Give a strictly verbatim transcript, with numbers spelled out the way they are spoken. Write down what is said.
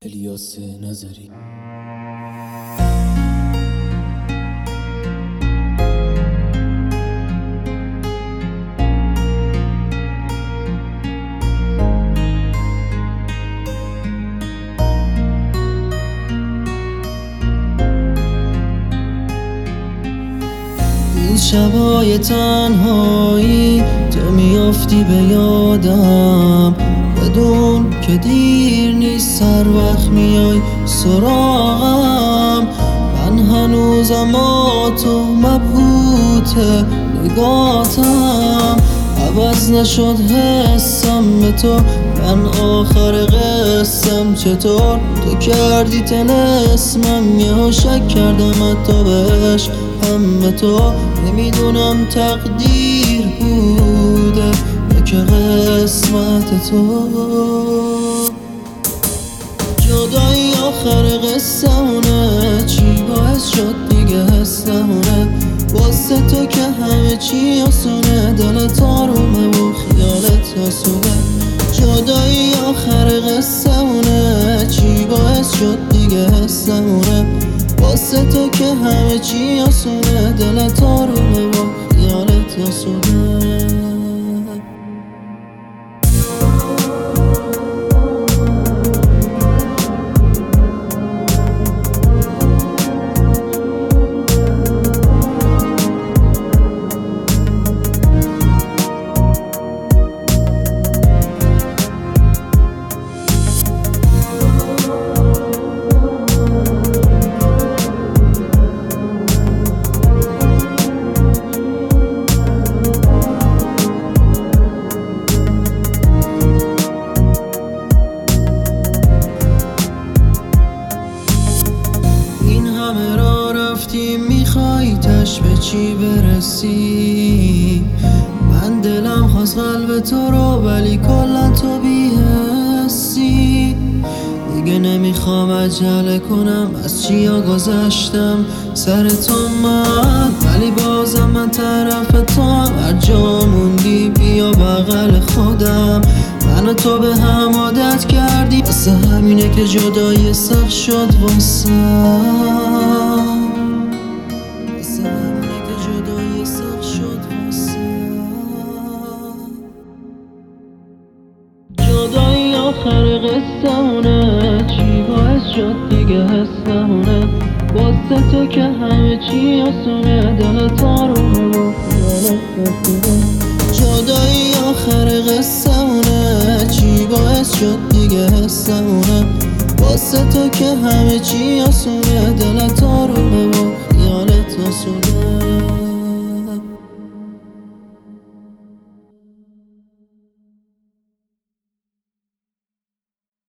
الیاس نظری. این شبای تنهایی تو میافتی به یادم، بدون که دیر نیست هر وقت میای سراغم. من هنوزم با تو مبهوت نگاتم، عوض نشد حسم به تو، من آخر قسم. چطور تو کردی طلسمم، یهو شک کردم حتی بهش هم به تو. نمیدونم تقدیر بوده یا که قسمت تو. جدایی آخر قصه‌مونه، چی باعث شد دیگه حس نمونه. واسه تو که همه چی آسونه، دلت آرومه و خیالت آسونه. جدایی آخر قصه‌مونه، چی باعث شد دیگه حس نمونه. واسه تو که همه چی آسونه، دلت آرومه و خیالت آسونه. میخوای تش به چی برسی؟ من دلم خواست قلب تو رو، ولی کلا تو بی‌حسی. دیگه نمیخوام عجله کنم، از چیا گذشتم سر تو من، ولی بازم من طرف تو هم. هر جا موندی بیا بغل خودم، من و تو به هم عادت کردی، واسه همینه که جدایی سخت شد واسم. جدایی آخر قصه‌مونه، چی باعث شد دیگه حس نمونه. واسه تو که همه چی آسونه، دلت آرومه و خیالت آسونه. جدایی آخر قصه‌مونه، چی باعث شد دیگه حس نمونه. واسه تو که همه چی آسونه،